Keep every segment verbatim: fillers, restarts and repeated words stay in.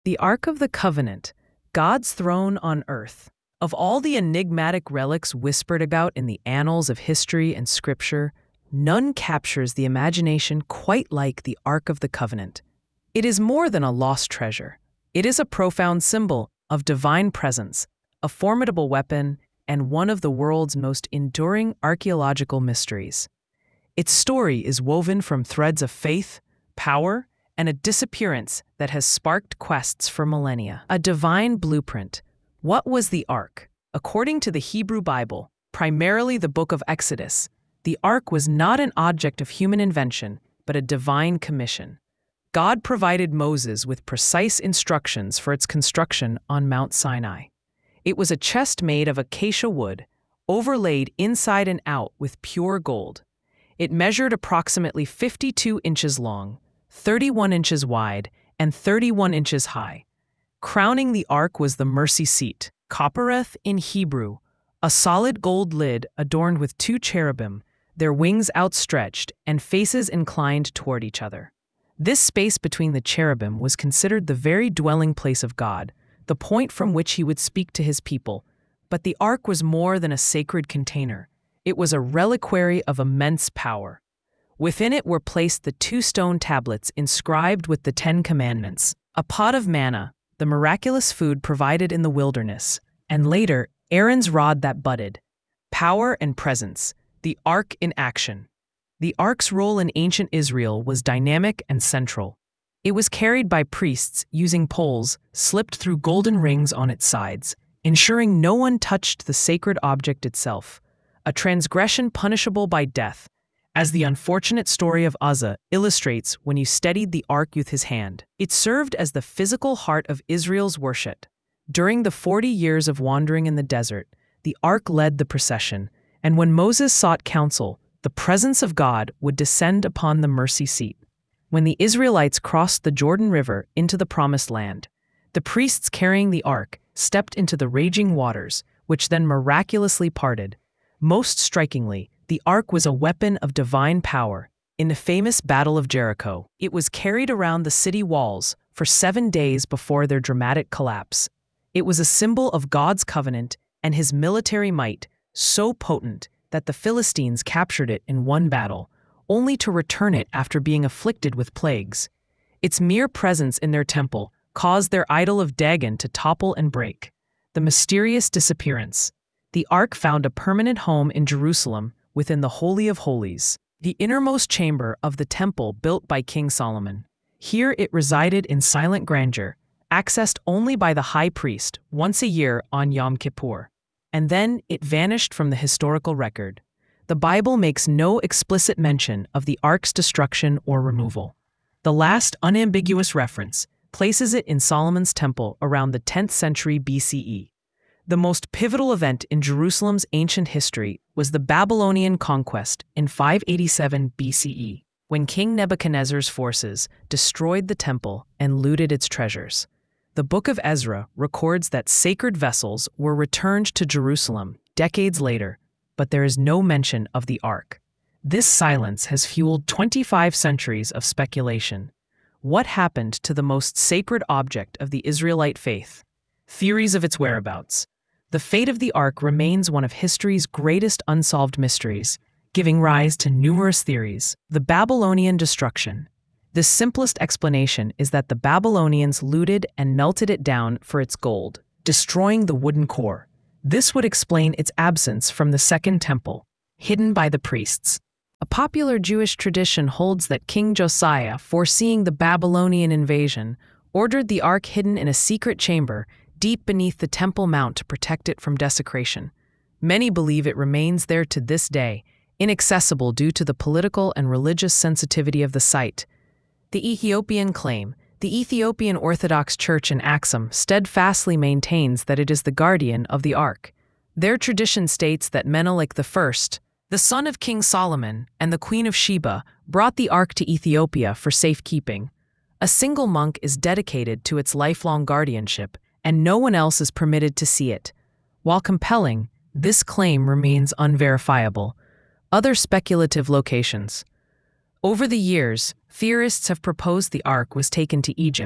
The Ark of the Covenant, God's throne on earth. Of all the enigmatic relics whispered about in the annals of history and scripture, none captures the imagination quite like the Ark of the Covenant. It is more than a lost treasure. It is a profound symbol of divine presence, a formidable weapon, and one of the world's most enduring archaeological mysteries. Its story is woven from threads of faith, power, and a disappearance that has sparked quests for millennia. A divine blueprint. What was the Ark? According to the Hebrew Bible, primarily the book of Exodus, the Ark was not an object of human invention, but a divine commission. God provided Moses with precise instructions for its construction on Mount Sinai. It was a chest made of acacia wood, overlaid inside and out with pure gold. It measured approximately fifty-two inches long, thirty-one inches wide, and thirty-one inches high. Crowning the Ark was the mercy seat, Kophereth in Hebrew, a solid gold lid adorned with two cherubim, their wings outstretched and faces inclined toward each other. This space between the cherubim was considered the very dwelling place of God, the point from which he would speak to his people. But the Ark was more than a sacred container. It was a reliquary of immense power. Within it were placed the two stone tablets inscribed with the Ten Commandments, a pot of manna, the miraculous food provided in the wilderness, and later, Aaron's rod that budded. Power and presence, the Ark in action. The Ark's role in ancient Israel was dynamic and central. It was carried by priests using poles slipped through golden rings on its sides, ensuring no one touched the sacred object itself, a transgression punishable by death, as the unfortunate story of Uzzah illustrates when he steadied the Ark with his hand. It served as the physical heart of Israel's worship. During the forty years of wandering in the desert, the Ark led the procession, and when Moses sought counsel, the presence of God would descend upon the mercy seat. When the Israelites crossed the Jordan River into the Promised Land, the priests carrying the Ark stepped into the raging waters, which then miraculously parted. Most strikingly, the Ark was a weapon of divine power. In the famous Battle of Jericho, it was carried around the city walls for seven days before their dramatic collapse. It was a symbol of God's covenant and his military might, so potent that the Philistines captured it in one battle, only to return it after being afflicted with plagues. Its mere presence in their temple caused their idol of Dagon to topple and break. The mysterious disappearance. The Ark found a permanent home in Jerusalem within the Holy of Holies, the innermost chamber of the temple built by King Solomon. Here it resided in silent grandeur, accessed only by the high priest once a year on Yom Kippur. And then it vanished from the historical record. The Bible makes no explicit mention of the Ark's destruction or removal. The last unambiguous reference places it in Solomon's temple around the tenth century B C E. The most pivotal event in Jerusalem's ancient history was the Babylonian conquest in five eighty-seven B C E, when King Nebuchadnezzar's forces destroyed the temple and looted its treasures. The Book of Ezra records that sacred vessels were returned to Jerusalem decades later, but there is no mention of the Ark. This silence has fueled twenty-five centuries of speculation. What happened to the most sacred object of the Israelite faith? Theories of its whereabouts. The fate of the Ark remains one of history's greatest unsolved mysteries, giving rise to numerous theories. The Babylonian destruction. The simplest explanation is that the Babylonians looted and melted it down for its gold, destroying the wooden core. This would explain its absence from the Second Temple, hidden by the priests. A popular Jewish tradition holds that King Josiah, foreseeing the Babylonian invasion, ordered the Ark hidden in a secret chamber deep beneath the Temple Mount to protect it from desecration. Many believe it remains there to this day, inaccessible due to the political and religious sensitivity of the site. The Ethiopian claim. The Ethiopian Orthodox Church in Aksum steadfastly maintains that it is the guardian of the Ark. Their tradition states that Menelik the First, the son of King Solomon and the Queen of Sheba, brought the Ark to Ethiopia for safekeeping. A single monk is dedicated to its lifelong guardianship, and no one else is permitted to see it. While compelling, this claim remains unverifiable. Other speculative locations. Over the years, theorists have proposed the Ark was taken to Egypt,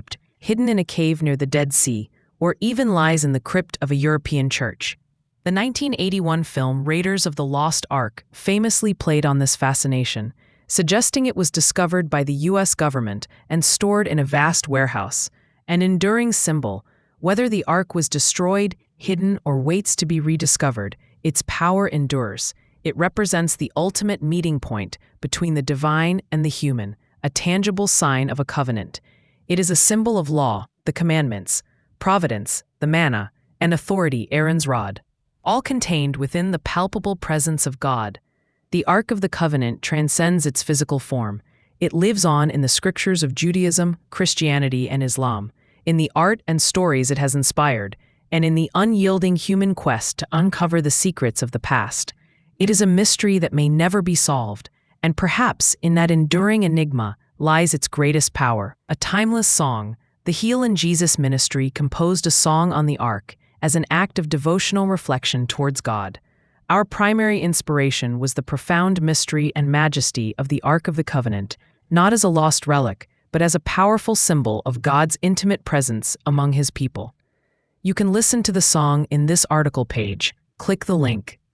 hidden in a cave near the Dead Sea, or even lies in the crypt of a European church. The nineteen eighty-one film Raiders of the Lost Ark famously played on this fascination, suggesting it was discovered by the U S government and stored in a vast warehouse, an enduring symbol. Whether the Ark was destroyed, hidden, or waits to be rediscovered, its power endures. It represents the ultimate meeting point between the divine and the human, a tangible sign of a covenant. It is a symbol of law, the commandments, providence, the manna, and authority, Aaron's rod, all contained within the palpable presence of God. The Ark of the Covenant transcends its physical form. It lives on in the scriptures of Judaism, Christianity, and Islam, in the art and stories it has inspired, and in the unyielding human quest to uncover the secrets of the past. It is a mystery that may never be solved, and perhaps in that enduring enigma lies its greatest power. A timeless song, the Heal in Jesus Ministry composed a song on the Ark as an act of devotional reflection towards God. Our primary inspiration was the profound mystery and majesty of the Ark of the Covenant, not as a lost relic, but as a powerful symbol of God's intimate presence among His people. You can listen to the song in this article page. Click the link.